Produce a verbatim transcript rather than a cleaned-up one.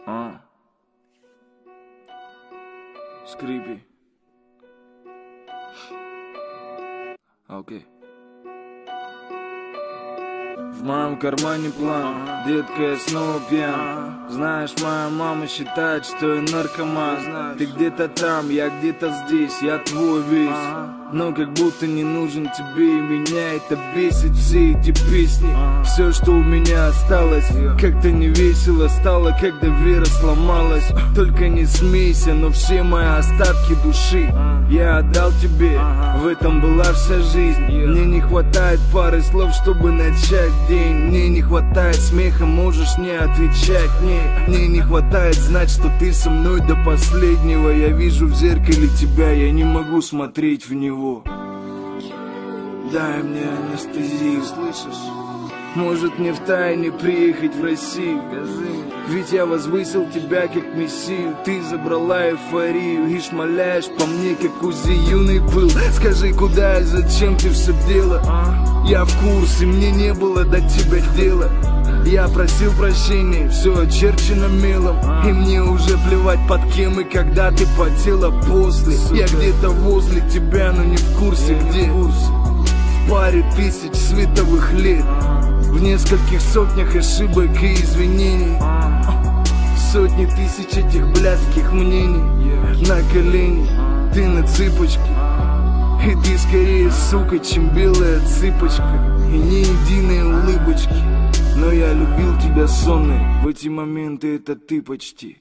А. Скрипи. Окей. В моем кармане план, детка, я снова пьян. Знаешь, моя мама считает, что я наркоман. Ты где-то там, я где-то здесь, я твой весь. Но как будто не нужен тебе, и меня это бесит. Все эти песни, все, что у меня осталось. Как-то не весело стало, когда вера сломалась. Только не смейся, но все мои остатки души я отдал тебе, в этом была вся жизнь. Мне не хватает пары слов, чтобы начать день. Мне не хватает смеха, можешь не отвечать. Мне, мне не хватает знать, что ты со мной до последнего. Я вижу в зеркале тебя, я не могу смотреть в него. Дай мне анестезию, слышишь? Может мне втайне приехать в Россию? Ведь я возвысил тебя как мессию. Ты забрала эйфорию и шмаляешь по мне, как УЗИ юный был. Скажи, куда и зачем ты все дело? Я в курсе, мне не было до тебя дела. Я просил прощения, все очерчено мелом. И мне уже плевать, под кем и когда ты потела после. Я где-то возле тебя, но не в курсе где. В паре тысяч световых лет, в нескольких сотнях ошибок и извинений, сотни тысяч этих блядских мнений. На колени, ты на цыпочке, и ты скорее сука, чем белая цыпочка. И ни единой улыбочки. Но я любил тебя сонной, в эти моменты это ты почти.